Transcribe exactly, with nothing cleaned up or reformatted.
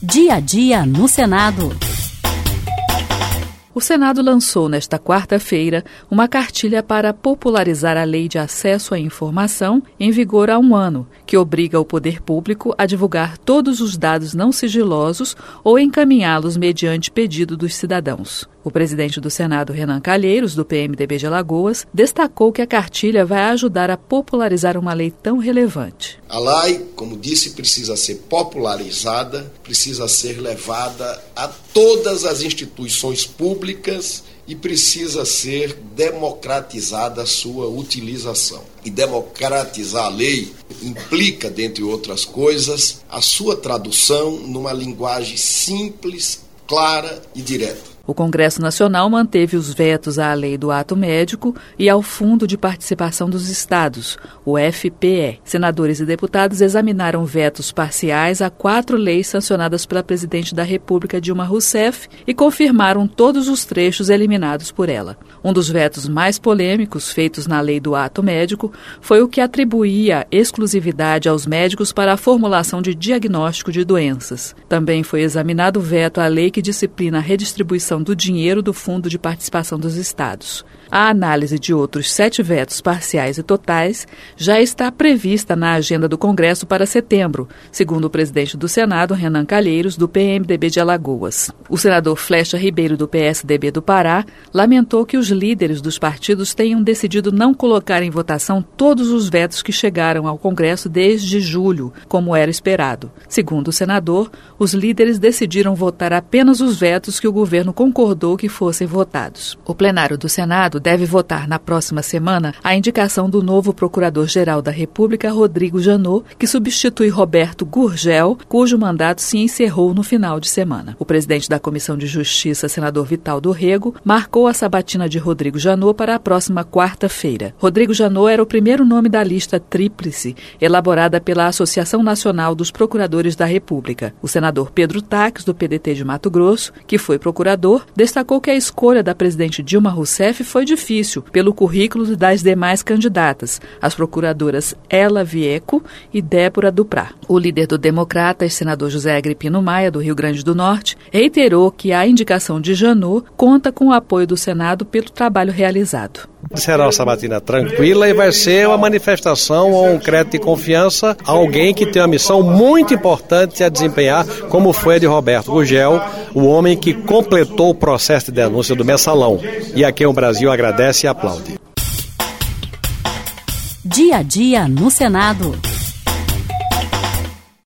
Dia a dia no Senado. O Senado lançou nesta quarta-feira uma cartilha para popularizar a Lei de Acesso à Informação, em vigor há um ano, que obriga o poder público a divulgar todos os dados não sigilosos ou encaminhá-los mediante pedido dos cidadãos. O presidente do Senado, Renan Calheiros, do P M D B de Alagoas, destacou que a cartilha vai ajudar a popularizar uma lei tão relevante. A lei, como disse, precisa ser popularizada, precisa ser levada a todas as instituições públicas e precisa ser democratizada a sua utilização. E democratizar a lei implica, dentre outras coisas, a sua tradução numa linguagem simples, clara e direta. O Congresso Nacional manteve os vetos à lei do ato médico e ao Fundo de Participação dos Estados, o F P E. Senadores e deputados examinaram vetos parciais a quatro leis sancionadas pela presidente da República, Dilma Rousseff, e confirmaram todos os trechos eliminados por ela. Um dos vetos mais polêmicos feitos na lei do ato médico foi o que atribuía exclusividade aos médicos para a formulação de diagnóstico de doenças. Também foi examinado o veto à lei que disciplina a redistribuição do dinheiro do Fundo de Participação dos Estados. A análise de outros sete vetos parciais e totais já está prevista na agenda do Congresso para setembro, segundo o presidente do Senado, Renan Calheiros, do P M D B de Alagoas. O senador Flecha Ribeiro, do P S D B do Pará, lamentou que os líderes dos partidos tenham decidido não colocar em votação todos os vetos que chegaram ao Congresso desde julho, como era esperado. Segundo o senador, os líderes decidiram votar apenas os vetos que o governo concordou que fossem votados. O plenário do Senado deve votar na próxima semana a indicação do novo Procurador-Geral da República, Rodrigo Janot, que substitui Roberto Gurgel, cujo mandato se encerrou no final de semana. O presidente da Comissão de Justiça, senador Vital do Rego, marcou a sabatina de Rodrigo Janot para a próxima quarta-feira. Rodrigo Janot era o primeiro nome da lista tríplice, elaborada pela Associação Nacional dos Procuradores da República. O senador Pedro Taques, do P D T de Mato Grosso, que foi procurador, destacou que a escolha da presidente Dilma Rousseff foi difícil pelo currículo das demais candidatas, as procuradoras Ela Vieco e Débora Duprá. O líder do Democratas, senador José Agripino Maia, do Rio Grande do Norte, reiterou que a indicação de Janot conta com o apoio do Senado pelo trabalho realizado. Será uma sabatina tranquila e vai ser uma manifestação ou um crédito de confiança a alguém que tem uma missão muito importante a desempenhar, como foi a de Roberto Gurgel, o homem que completou o processo de denúncia do Mensalão, e a quem o Brasil agradece e aplaude. Dia a dia no Senado.